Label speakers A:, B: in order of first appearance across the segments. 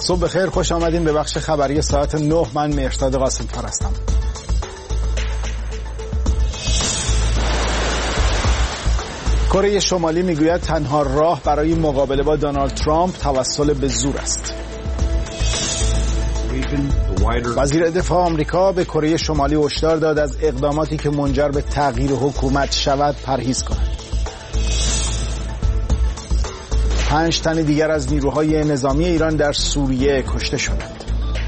A: صبح بخیر، خوش آمدین به بخش خبری ساعت 9. من مهرداد قاسم‌فر هستم. کره شمالی میگوید تنها راه برای مقابله با دونالد ترامپ توسل به زور است. وزیر دفاع آمریکا به کره شمالی هشدار داد از اقداماتی که منجر به تغییر حکومت شود پرهیز کند. 5 تن دیگر از نیروهای نظامی ایران در سوریه کشته شدند.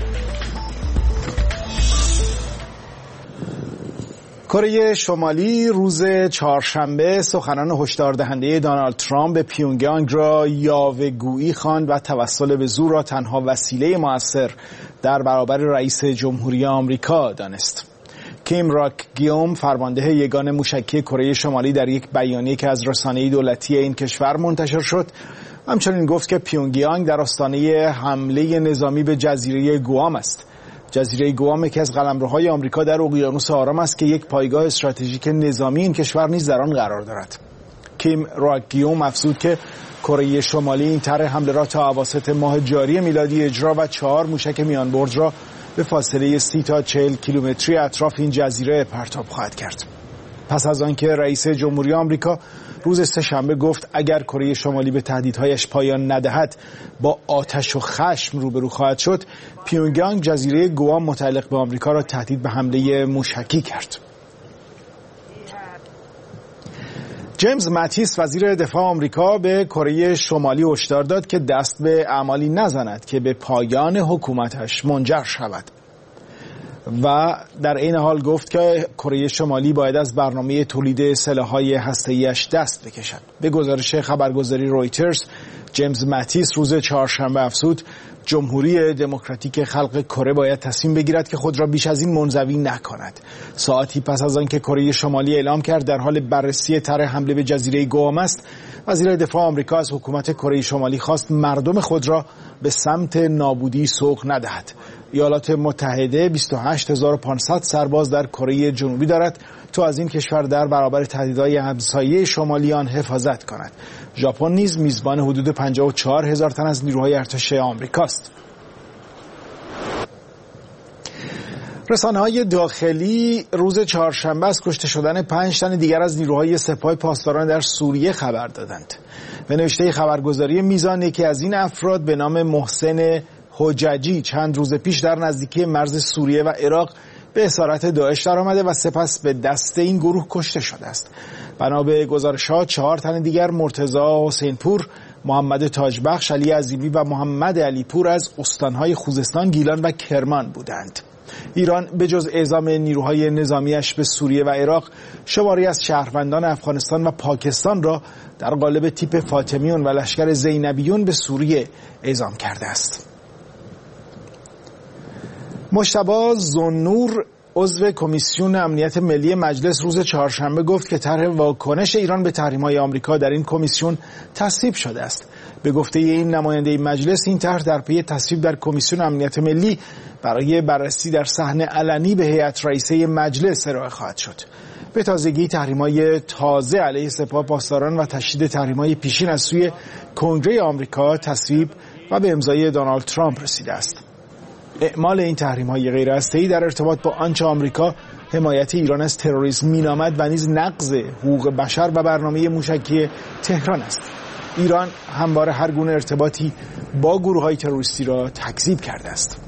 A: کره شمالی روز چهارشنبه سخنان هشداردهنده دونالد ترامپ به پیونگیانگ را یاوه‌گویی خواند و توسل به زور را تنها وسیله مؤثر در برابر رئیس جمهوری آمریکا دانست. کیم راک گیوم، فرمانده یگان موشکی کره شمالی، در یک بیانیه که از رسانه دولتی این کشور منتشر شد همچنین گفت که پیونگیانگ در آستانه حمله نظامی به جزیره گوام است. جزیره گوام یکی از قلمروهای آمریکا در اقیانوس آرام است که یک پایگاه استراتژیک نظامی این کشور نیز در آن قرار دارد. کیم راک گیوم افزود که کره شمالی این طرح حمله را تا اواسط ماه جاری میلادی اجرا و 4 موشک میانبرد را به فاصله 30 تا 40 کیلومتری اطراف این جزیره پرتاب خواهد کرد. پس از آنکه رئیس جمهوری آمریکا روز سه‌شنبه گفت اگر کره شمالی به تهدیدهایش پایان ندهد با آتش و خشم روبرو خواهد شد، پیونگیانگ جزیره گوام متعلق به آمریکا را تهدید به حمله موشکی کرد. جیمز ماتیس، وزیر دفاع آمریکا، به کره شمالی هشدار داد که دست به اعمالی نزند که به پایان حکومتش منجر شود و در این حال گفت که کره شمالی باید از برنامه تولید سلاح‌های هسته‌ای‌اش دست بکشد. به گزارش خبرگزاری رویترز، جیمز ماتیس روز چهارشنبه افزود جمهوری دموکراتیک خلق کره باید تصمیم بگیرد که خود را بیش از این منزوی نکند. ساعتی پس از آنکه کره شمالی اعلام کرد در حال بررسی طرح حمله به جزیره گوام است، وزیر دفاع آمریکا از حکومت کره شمالی خواست مردم خود را به سمت نابودی سوق ندهد. ایالات متحده 28500 سرباز در کره جنوبی دارد تا از این کشور در برابر تهدیدهای همسایه شمالی آن حفاظت کند. ژاپن نیز میزبان حدود 54000 تن از نیروهای ارتش آمریکاست. رسانه‌های داخلی روز چهارشنبه از کشته شدن 5 تن دیگر از نیروهای سپاه پاسداران در سوریه خبر دادند. به نوشته خبرگزاری میزان، یکی از این افراد به نام محسن حججی چند روز پیش در نزدیکی مرز سوریه و عراق به اسارت داعش درآمده و سپس به دست این گروه کشته شده است. بنا به گزارش‌ها 4 تن دیگر، مرتضی حسینپور، محمد تاجبخش، علی عظیمی و محمد علیپور، از استان‌های خوزستان، گیلان و کرمان بودند. ایران به جز اعزام نیروهای نظامیش به سوریه و عراق، شماری از شهروندان افغانستان و پاکستان را در قالب تیپ فاطمیون و لشکر زینبیون به سوریه اعزام کرده است. مجتبی ذوالنور، عضو کمیسیون امنیت ملی مجلس، روز چهارشنبه گفت که طرح واکنش ایران به تحریم‌های آمریکا در این کمیسیون تصویب شده است. به گفته این نماینده مجلس، این طرح در پی تصویب در کمیسیون امنیت ملی برای بررسی در صحن علنی به هیئت رئیسه مجلس ارائه خواهد شد. به تازگی تحریم‌های تازه علیه سپاه پاسداران و تشدید تحریم‌های پیشین از سوی کنگره آمریکا تصویب و به امضای دونالد ترامپ رسیده است. اعمال این تحریم‌های غیر هسته‌ای در ارتباط با آنچه آمریکا حمایت ایران از تروریسم مینامد و نیز نقض حقوق بشر و برنامه موشکی تهران است. ایران همواره هر گونه ارتباطی با گروه‌های تروریستی را تکذیب کرده است.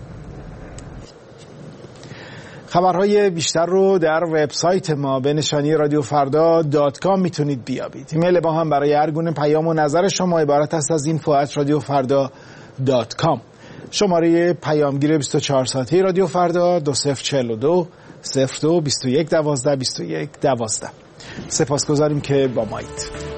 A: خبرهای بیشتر رو در وبسایت ما به نشانی radiofrda.com میتونید بیابید. ایمیل ما هم برای هر گونه پیام و نظر شما عبارت است از info@radiofrda.com. شماره پیامگیر 24 ساعته رادیو فردا 2042 02 21 12 21 12. سپاسگزاریم که با مایید.